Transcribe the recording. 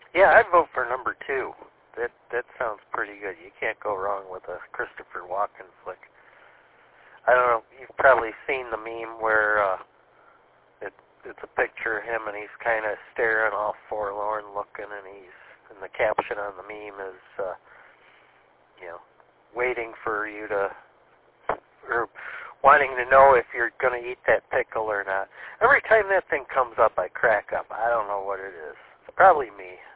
Yeah, I'd vote for number 2. That sounds pretty good. You can't go wrong with a Christopher Walken flick. I don't know, you've probably seen the meme where it's a picture of him and he's kind of staring all forlorn looking, and the caption on the meme is, waiting for you to, or wanting to know if you're going to eat that pickle or not. Every time that thing comes up, I crack up. I don't know what it is. It's probably me.